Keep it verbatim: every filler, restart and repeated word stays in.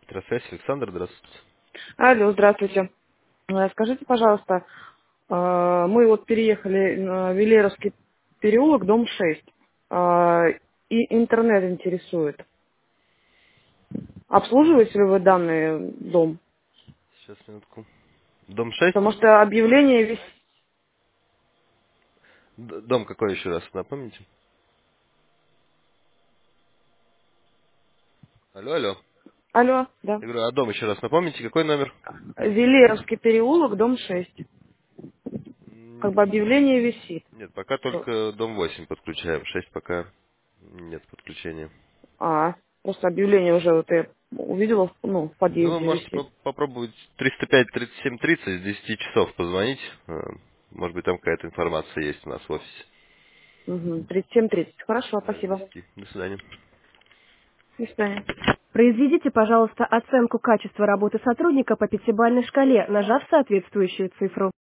Здравствуйте, Александр, здравствуйте. Алло, здравствуйте. Э, Скажите, пожалуйста, э, мы вот переехали на Велеровский переулок, дом шесть, э, и интернет интересует. Обслуживаете ли вы данный дом? Сейчас, минутку. Дом шесть. Потому что объявление висит. Д- Дом какой еще раз, напомните? Алло, алло. Алло, да. Я говорю, а дом еще раз напомните, какой номер? Велеровский переулок, дом шесть. Как М, бы объявление висит. Нет, пока только дом восемь подключаем. Шесть пока нет подключения. А, просто объявление уже вот я увидела, в- ну, в Ну, вы подъезде можете висит. по- попробовать триста пять тридцать семь тридцать с десяти часов позвонить. Э, Может быть, там какая-то информация есть у нас в офисе. Угу. тридцать семь тридцать. Хорошо, Да, с спасибо. десяти. До свидания. До свидания. Произведите, пожалуйста, оценку качества работы сотрудника по пятибалльной шкале, нажав соответствующую цифру.